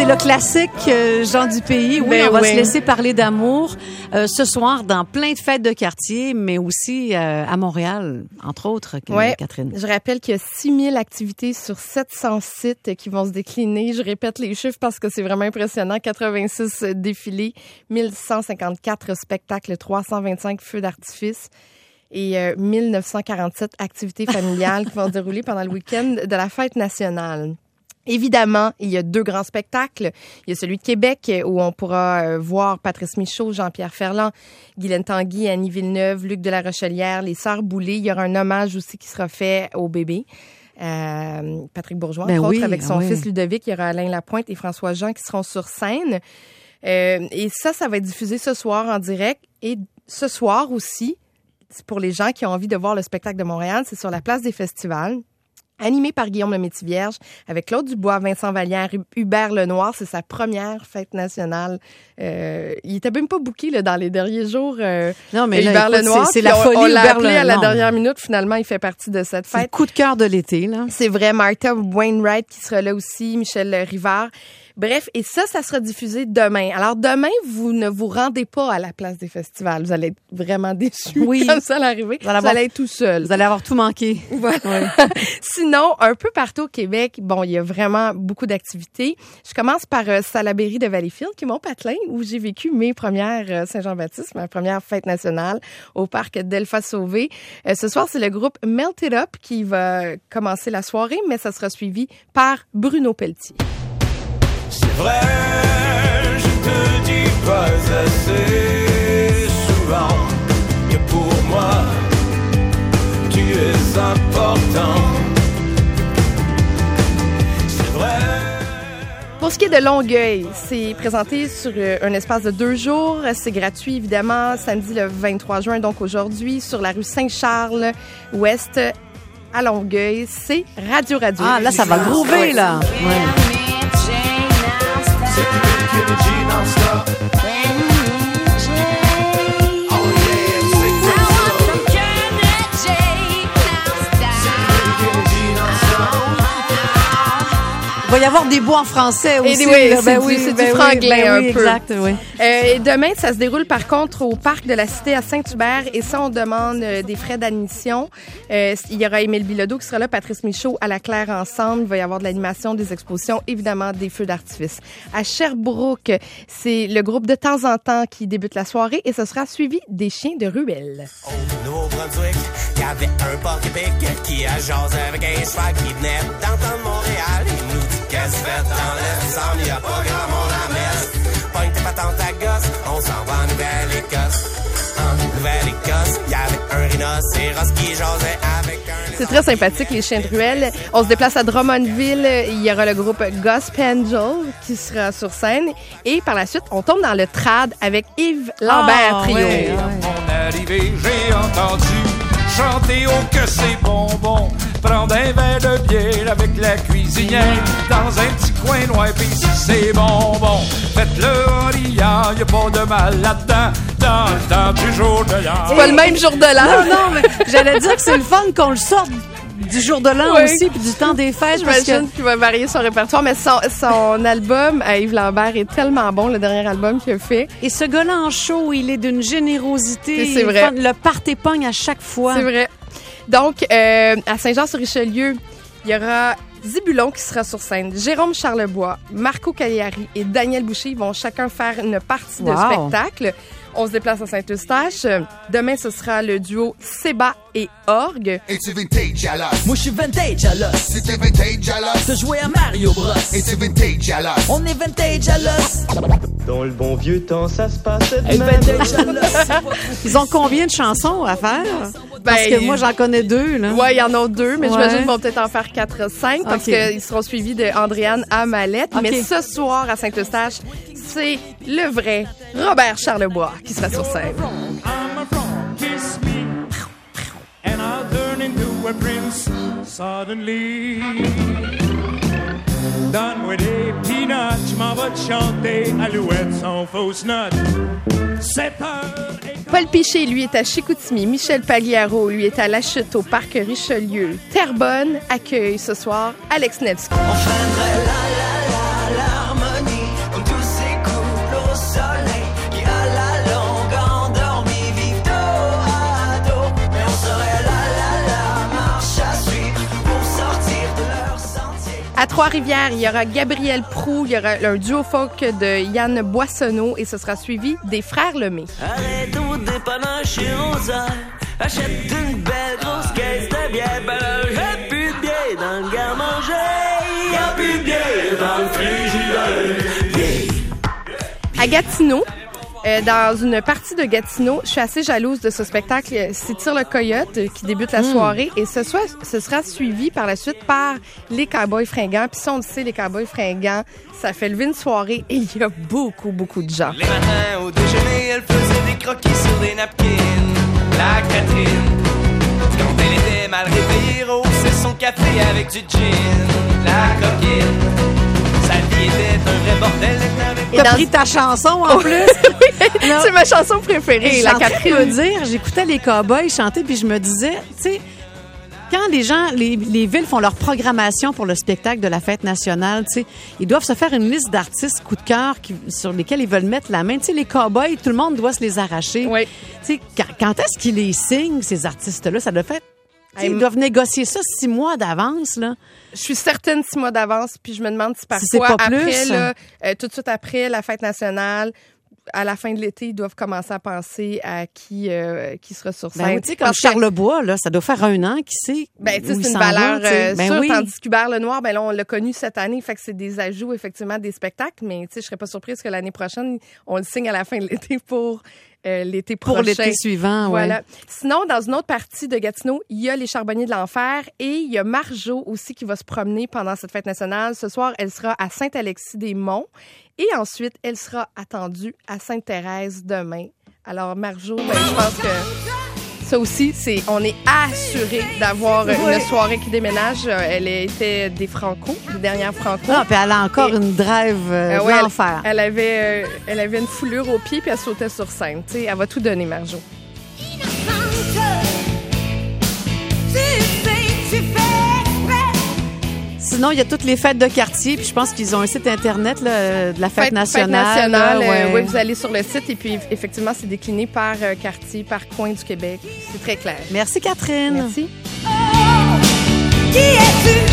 le classique Jean du Pays. Oui, on va se laisser parler d'amour ce soir dans plein de fêtes de quartier, mais aussi à Montréal, entre autres, Catherine. Je rappelle qu'il y a 6000 activités sur 700 sites qui vont se décliner. Je répète les chiffres parce que c'est vraiment impressionnant. 86 défilés, 1154 spectacles, 325 feux d'artifice et 1947 activités familiales qui vont se dérouler pendant le week-end de la fête nationale. Évidemment, il y a 2 grands spectacles. Il y a celui de Québec où on pourra voir Patrice Michaud, Jean-Pierre Ferland, Guylaine Tanguy, Annie Villeneuve, Luc de la Rochelière, les Sœurs Boulay. Il y aura un hommage aussi qui sera fait au bébé. Patrick Bourgeois, entre autres, avec son fils Ludovic. Il y aura Alain Lapointe et François Jean qui seront sur scène. Et ça va être diffusé ce soir en direct. Et ce soir aussi, pour les gens qui ont envie de voir le spectacle de Montréal, c'est sur la place des festivals. Animé par Guillaume le Métis-Vierge, avec Claude Dubois, Vincent Vallière, Hubert Lenoir. C'est sa première fête nationale. Il était même pas booké là, dans les derniers jours. Non, mais là, Hubert Lenoir. C'est la folie. On l'a appelé à la dernière minute. Finalement, il fait partie de cette fête. C'est le coup de cœur de l'été, là. C'est vrai. Martha Wainwright qui sera là aussi, Michel Rivard. Bref, et ça sera diffusé demain. Alors, demain, vous ne vous rendez pas à la place des festivals. Vous allez être vraiment déçus comme ça à l'arrivée. Vous allez être tout seul. Vous allez avoir tout manqué. Voilà. Sinon, un peu partout au Québec, il y a vraiment beaucoup d'activités. Je commence par Salaberry de Valleyfield, qui est mon patelin, où j'ai vécu mes premières Saint-Jean-Baptiste, ma première fête nationale au parc Delphes-Sauvé. Ce soir, c'est le groupe Melt It Up qui va commencer la soirée, mais ça sera suivi par Bruno Pelletier. C'est vrai, je te dis pas assez souvent que pour moi, tu es important. C'est vrai. Pour ce qui est de Longueuil, c'est présenté sur un espace de 2 jours. C'est gratuit, évidemment, samedi le 23 juin, donc aujourd'hui, sur la rue Saint-Charles-Ouest à Longueuil. C'est Radio. Ah, là, ça va groover, là. Ouais. Il va y avoir des mots en français aussi. C'est du franglais un peu. Exact, oui. Et demain, ça se déroule par contre au parc de la Cité à Saint-Hubert et ça, on demande des frais d'admission. Il y aura Émile Bilodeau qui sera là, Patrice Michaud à la Claire ensemble. Il va y avoir de l'animation, des expositions, évidemment des feux d'artifice. À Sherbrooke, c'est le groupe de temps en temps qui débute la soirée et ce sera suivi des chiens de ruelle. Au Nouveau-Brunswick, il y avait un porc-épic qui a jasé avec un cheval qui venait d'entendre Montréal. Il nous dit qu'est-ce que fait dans le sang, il n'y a pas grand monde à messe. Pogne tes patentes à gosse, on s'en va en Nouvelle-Écosse. En Nouvelle-Écosse, il y avait un rhinocéros qui jasait avec un... C'est très sympathique, les chiens de ruelle. On se déplace à Drummondville. Il y aura le groupe Gospangel qui sera sur scène. Et par la suite, on tombe dans le trad avec Yves Lambert Trio. À mon arrivée, j'ai entendu chanter oh que c'est bonbon. Prendre un verre de bière avec la cuisinière dans un petit coin noir, pis si c'est bonbon, faites-le en riant, y a pas de mal là-dedans, dans le temps du jour de l'an. C'est pas le même jour de l'an. Non, mais j'allais dire que c'est le fun qu'on le sorte du jour de l'an aussi, puis du temps des fêtes. J'imagine qu'il va varier son répertoire, mais son album à Yves Lambert est tellement bon, le dernier album qu'il a fait. Et ce gars-là en show, il est d'une générosité. C'est vrai. Le party pogne à chaque fois. C'est vrai. Donc, à Saint-Jean-sur-Richelieu, il y aura Zibulon qui sera sur scène, Jérôme Charlebois, Marco Cagliari et Daniel Boucher vont chacun faire une partie de spectacle. On se déplace à Saint-Eustache. Demain, ce sera le duo Seba et Orgue. Es-tu vintage à l'os? Moi, je suis vintage à l'os. Si t'es vintage à l'os. T'as joué à Mario Bros. Es-tu vintage à l'os? On est vintage à l'os. Dans le bon vieux temps, ça se passait de Hey, même. vintage à l'os. Ils ont combien de chansons à faire? Parce que moi, j'en connais 2. Là. Ouais, il y en a 2, mais j'imagine qu'ils vont peut-être en faire 4-5 parce qu'ils seront suivis de Andréane Amalette. Mais ce soir, à Saint-Eustache, c'est le vrai Robert Charlebois qui sera sur scène. I'm a frog, kiss me, and I'll turn into a prince suddenly. Done with les peanuts, je m'en vais te chanter Alouette sans fausse note. 7 heures et... Paul Piché, lui, est à Chicoutimi. Michel Pagliaro, lui, est à La Chute au parc Richelieu. Terrebonne accueille ce soir Alex Nevsky. On feindrait l'harmonie. À Trois-Rivières, il y aura Gabriel Proulx, il y aura un duo folk de Yann Boissonneau et ce sera suivi des Frères Lemay. Arrête au dépanneur chez Rosaire. Achète une belle grosse caisse de bière. Ben là, j'ai plus de bière dans le garde-manger. Y'a plus de bière dans le frigidaire. À Gatineau, dans une partie de Gatineau, je suis assez jalouse de ce spectacle. C'est Tire le Coyote qui débute la soirée et ce sera suivi par la suite par les Cowboys Fringants. Puis si on le sait, les Cowboys Fringants, ça fait lever une soirée et il y a beaucoup, beaucoup de gens. Les matins au déjeuner, elle faisait des croquis sur des napkins. La Catherine, quand elle était mal réveillée, rosait son café avec du gin. La coquine, sa vie était un vrai bordel. T'as pris ta chanson en plus. C'est ma chanson préférée, la Catherine. Je dire, j'écoutais les Cowboys chanter puis je me disais, tu sais, quand les gens, les villes font leur programmation pour le spectacle de la fête nationale, tu sais, ils doivent se faire une liste d'artistes coup de cœur sur lesquels ils veulent mettre la main. Tu sais, les Cowboys, tout le monde doit se les arracher. Oui. Tu sais, quand est-ce qu'ils les signent, ces artistes-là? Ça doit faire... Ils doivent négocier ça 6 mois d'avance, là. Je suis certaine 6 mois d'avance, puis je me demande si parfois, c'est pas après, plus. là, tout de suite après la fête nationale, à la fin de l'été, ils doivent commencer à penser à qui sera sur scène. Ben, tu sais, comme Charlebois, là, ça doit faire 1 an, qui sait. Ben, tu sais, où c'est il une s'en valeur va, ben sûre. oui. Tandis qu'Hubert Lenoir, ben là, on l'a connu cette année, fait que c'est des ajouts, effectivement, des spectacles. Mais, tu sais, je serais pas surprise que l'année prochaine, on le signe à la fin de l'été pour l'été prochain. Pour l'été suivant, Voilà. ouais. Sinon, dans une autre partie de Gatineau, il y a les Charbonniers de l'Enfer et il y a Marjo aussi qui va se promener pendant cette fête nationale. Ce soir, elle sera à Saint-Alexis-des-Monts et ensuite, elle sera attendue à Sainte-Thérèse demain. Alors, Marjo, ben, je pense que ça aussi, on est assuré d'avoir une soirée qui déménage. Elle était des Franco, des dernières Franco. Ah, puis elle a encore une drive Ouais, l'enfer. Elle avait une foulure au pied puis elle sautait sur scène. Tu sais, elle va tout donner, Marjo. Sinon, il y a toutes les fêtes de quartier, puis je pense qu'ils ont un site Internet là, de la fête nationale. Ouais. Oui, vous allez sur le site et puis effectivement, c'est décliné par quartier, par coin du Québec. C'est très clair. Merci, Catherine. Merci. Qui es-tu?